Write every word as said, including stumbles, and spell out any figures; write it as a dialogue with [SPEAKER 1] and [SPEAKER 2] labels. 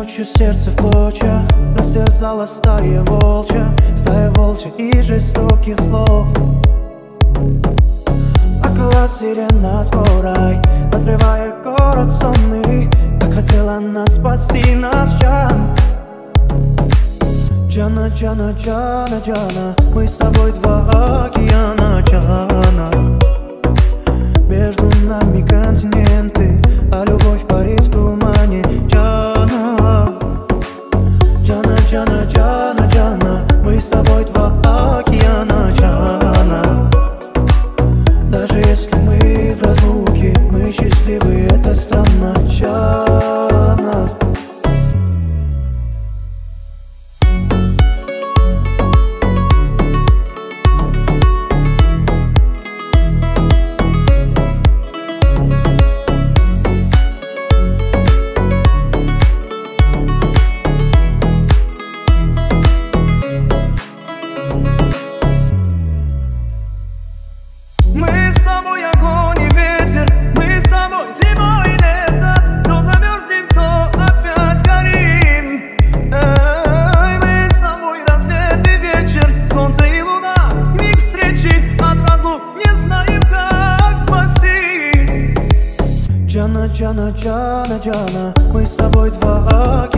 [SPEAKER 1] ночью сердце в клочья растерзала стая волчья, стая волчья и жестоких слов. Около сирена скорой, разрывая город сонный. Так хотела нас спасти, наш Джан. Джана, Джана, Джана, Джана, мы с тобой два океана, Джана. Между нами континенты, а любовь парит в тумане, Джана. Джана, Джана, Джана, Джана, мы с тобой два океана, Джана. Даже если мы в разлуке, мы счастливы, это странно, Джана. Джана, Джана, Джана, Джана, мы с тобой два океана.